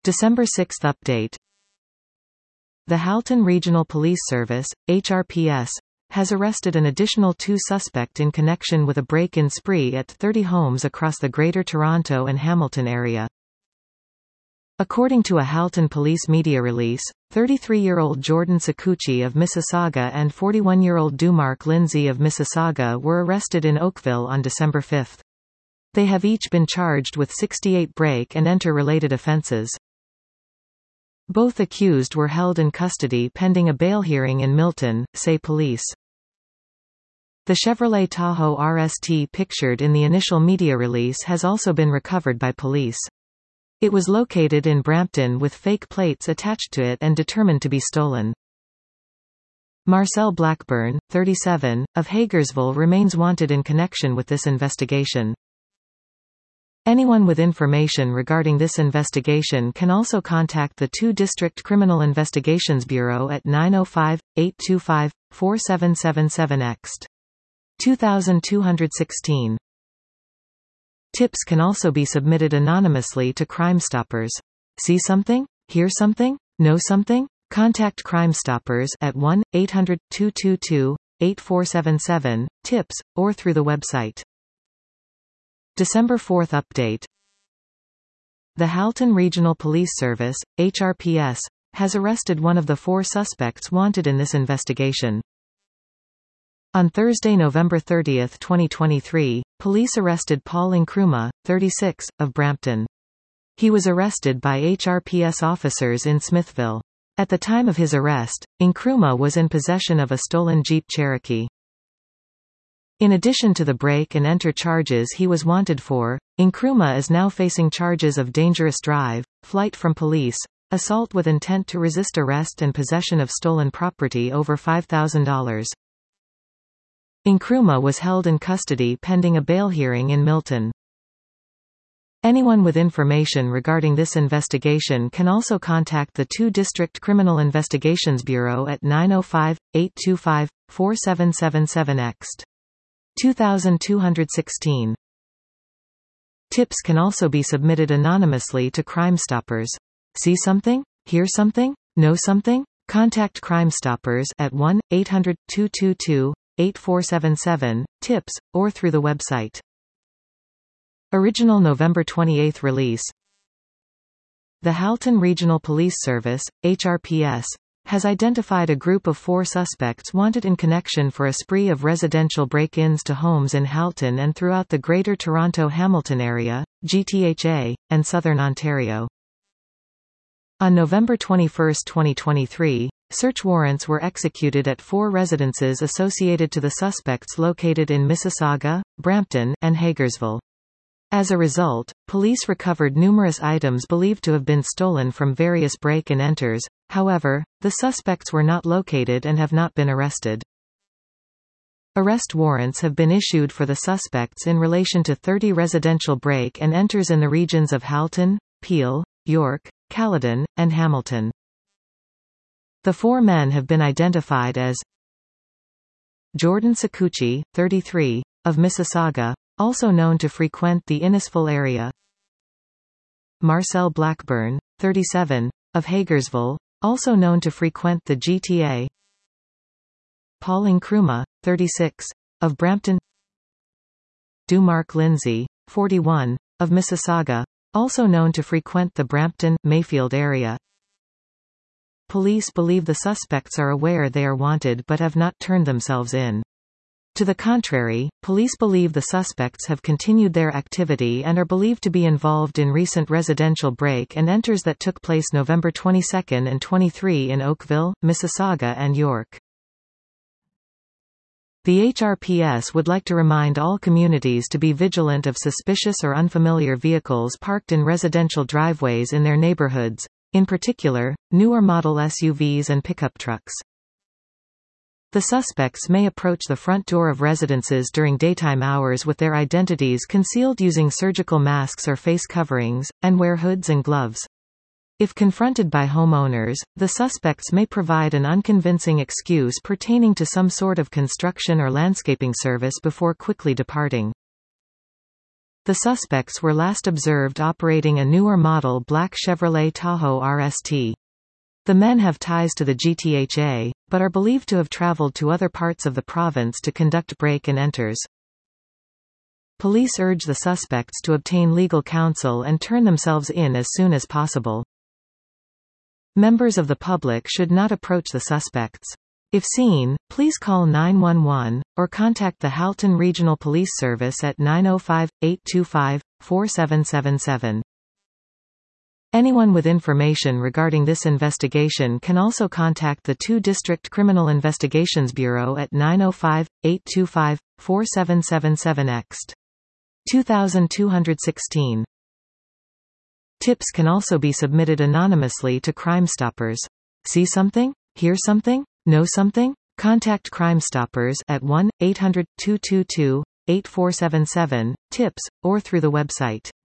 December 6 update. The Halton Regional Police Service, HRPS, has arrested an additional 2 suspects in connection with a break-in spree at 30 homes across the Greater Toronto and Hamilton area. According to a Halton police media release, 33-year-old Jordan Sakuchi of Mississauga and 41-year-old Dumark Lindsay of Mississauga were arrested in Oakville on December 5. They have each been charged with 68 break-and-enter-related offences. Both accused were held in custody pending a bail hearing in Milton, say police. The Chevrolet Tahoe RST pictured in the initial media release has also been recovered by police. It was located in Brampton with fake plates attached to it and determined to be stolen. Marcel Blackburn, 37, of Hagersville remains wanted in connection with this investigation. Anyone with information regarding this investigation can also contact the 2 District Criminal Investigations Bureau at 905-825-4777-ext. 2216. Tips can also be submitted anonymously to Crime Stoppers. See something? Hear something? Know something? Contact Crime Stoppers at 1-800-222-8477, tips, or through the website. December 4 update. The Halton Regional Police Service, HRPS, has arrested one of the 4 suspects wanted in this investigation. On Thursday, November 30, 2023, police arrested Paul Nkrumah, 36, of Brampton. He was arrested by HRPS officers in Smithville. At the time of his arrest, Nkrumah was in possession of a stolen Jeep Cherokee. In addition to the break-and-enter charges he was wanted for, Nkrumah is now facing charges of dangerous drive, flight from police, assault with intent to resist arrest and possession of stolen property over $5,000. Nkrumah was held in custody pending a bail hearing in Milton. Anyone with information regarding this investigation can also contact the 2 District Criminal Investigations Bureau at 905-825-4777-ext. 2216. Tips can also be submitted anonymously to Crime Stoppers. See something? Hear something? Know something? Contact Crime Stoppers at 1-800-222-8477, tips, or through the website. Original November 28 release. The Halton Regional Police Service, HRPS, has identified a group of 4 suspects wanted in connection for a spree of residential break-ins to homes in Halton and throughout the Greater Toronto-Hamilton area, GTHA, and Southern Ontario. On November 21, 2023, search warrants were executed at 4 residences associated to the suspects located in Mississauga, Brampton, and Hagersville. As a result, police recovered numerous items believed to have been stolen from various break-and-enters. However, the suspects were not located and have not been arrested. Arrest warrants have been issued for the suspects in relation to 30 residential break-and-enters in the regions of Halton, Peel, York, Caledon, and Hamilton. The 4 men have been identified as Jordan Sakuchi, 33, of Mississauga, also known to frequent the Innisfil area; Marcel Blackburn, 37, of Hagersville, also known to frequent the GTA; Paul Nkrumah, 36, of Brampton; Dumark Lindsay, 41, of Mississauga, also known to frequent the Brampton, Mayfield area. Police believe the suspects are aware they are wanted but have not turned themselves in. To the contrary, police believe the suspects have continued their activity and are believed to be involved in recent residential break-and-enters that took place November 22 and 23 in Oakville, Mississauga and York. The HRPS would like to remind all communities to be vigilant of suspicious or unfamiliar vehicles parked in residential driveways in their neighborhoods, in particular, newer model SUVs and pickup trucks. The suspects may approach the front door of residences during daytime hours with their identities concealed using surgical masks or face coverings, and wear hoods and gloves. If confronted by homeowners, the suspects may provide an unconvincing excuse pertaining to some sort of construction or landscaping service before quickly departing. The suspects were last observed operating a newer model black Chevrolet Tahoe RST. The men have ties to the GTHA, but are believed to have traveled to other parts of the province to conduct break-and-enters. Police urge the suspects to obtain legal counsel and turn themselves in as soon as possible. Members of the public should not approach the suspects. If seen, please call 911, or contact the Halton Regional Police Service at 905-825-4777. Anyone with information regarding this investigation can also contact the 2 District Criminal Investigations Bureau at 905-825-4777 ext. 2216. Tips can also be submitted anonymously to Crime Stoppers. See something? Hear something? Know something? Contact Crime Stoppers at 1-800-222-8477, tips, or through the website.